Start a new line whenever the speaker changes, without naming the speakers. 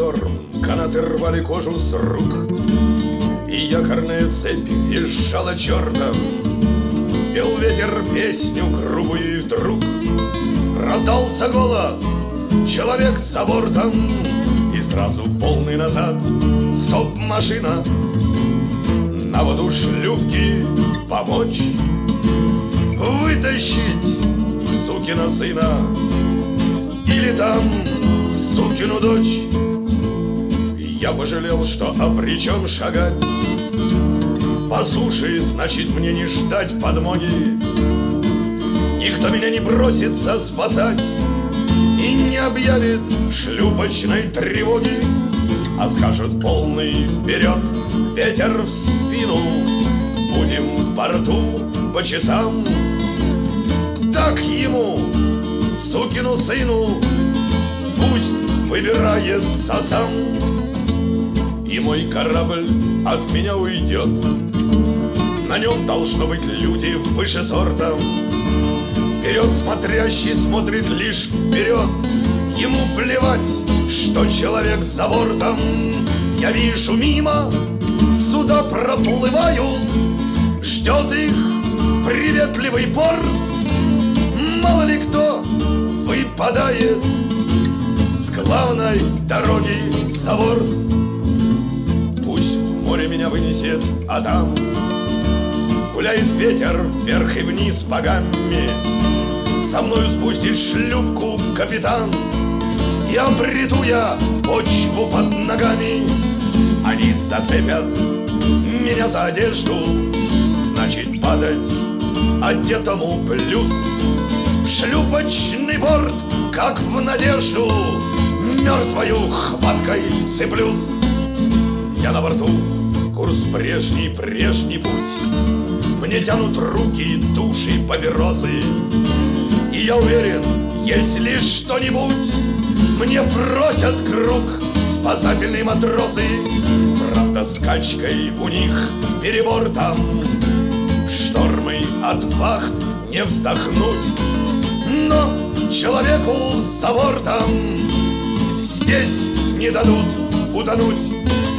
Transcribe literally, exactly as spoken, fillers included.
шторм, канаты рвали кожу с рук, и якорная цепь визжала чертом. Пел ветер песню грубую, и вдруг раздался голос: человек за бортом. И сразу полный назад, стоп, машина, на воду шлюпки помочь вытащить сукина сына или там сукину дочь. Я пожалел, что обречен шагать по суше, значит мне не ждать подмоги. Никто меня не бросится спасать и не объявит шлюпочной тревоги, а скажет полный вперед, ветер в спину, будем в порту по часам. Так ему, сукину сыну, пусть выбирается сам. И мой корабль от меня уйдет, на нем должно быть люди выше сорта. Вперед смотрящий смотрит лишь вперед, ему плевать, что человек за бортом. Я вижу мимо, суда проплывают, ждет их приветливый порт. Мало ли кто выпадает с главной дороги за борт. Пусть в море меня вынесет, а там гуляет ветер вверх и вниз по гамме. Со мною спустит шлюпку капитан, и обрету я почву под ногами. Они зацепят меня за одежду, значит падать одетому плюс. В шлюпочный борт, как в надежду, мертвою хваткой вцеплюсь. Я на борту, курс прежний, прежний путь. Мне тянут руки, души, папиросы, и я уверен, если что-нибудь мне бросят круг спасательные матросы. Правда, скачкой у них перебор там, в штормы от вахт не вздохнуть. Но человеку за бортом здесь не дадут утонуть.